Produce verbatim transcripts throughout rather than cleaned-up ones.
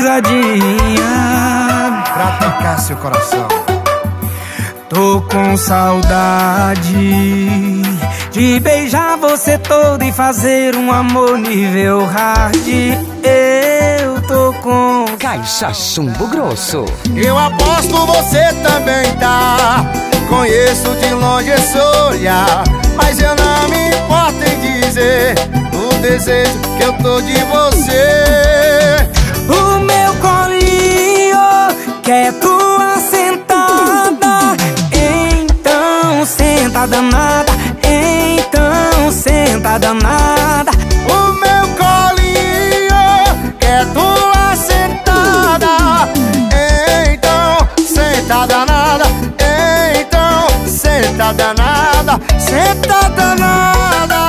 risadinha pra tocar seu coração. Tô com saudade de beijar você toda e fazer um amor nível hard. Eu tô com Caixa Chumbo Grosso. Eu aposto você também tá. Conheço de longe esse olhar, mas eu não me importo em dizer o desejo que eu tô de você. O meu colinho quer tua sentada, então senta danada, então senta danada. O meu colinho quer tua sentada, então senta danada, então senta danada, senta danada.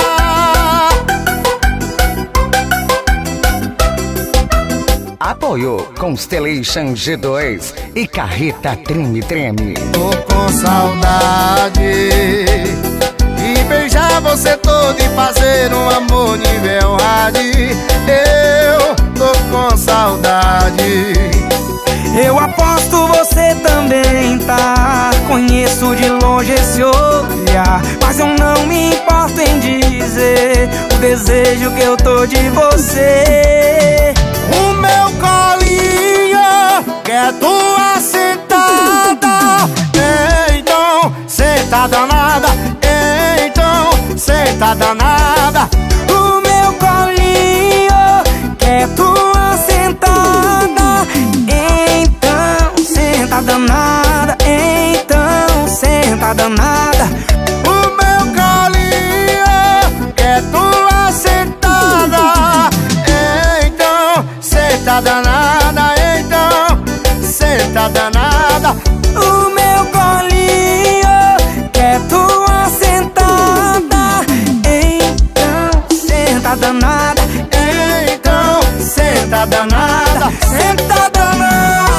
Apoio Constellation G dois e Carreta Treme Treme. Tô com saudade de beijar você todo e fazer um amor nível hard. Eu tô com saudade. Eu aposto você também tá. Conheço de longe esse olhar, mas eu não me importo em dizer o desejo que eu tô de você. O meu colinho quer tua sentada, então senta danada, então senta danada. O meu colinho quer tua sentada, então senta danada, então senta danada. O meu colinho quer tua sentada, então senta danada, então senta danada. O meu colinho quer tua sentada, então senta danada, então senta danada, senta danada.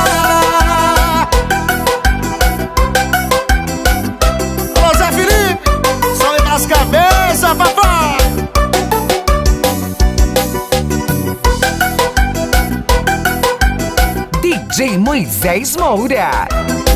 Alô, Zé Felipe, som das cabeças, papai. D J Moisés Moura.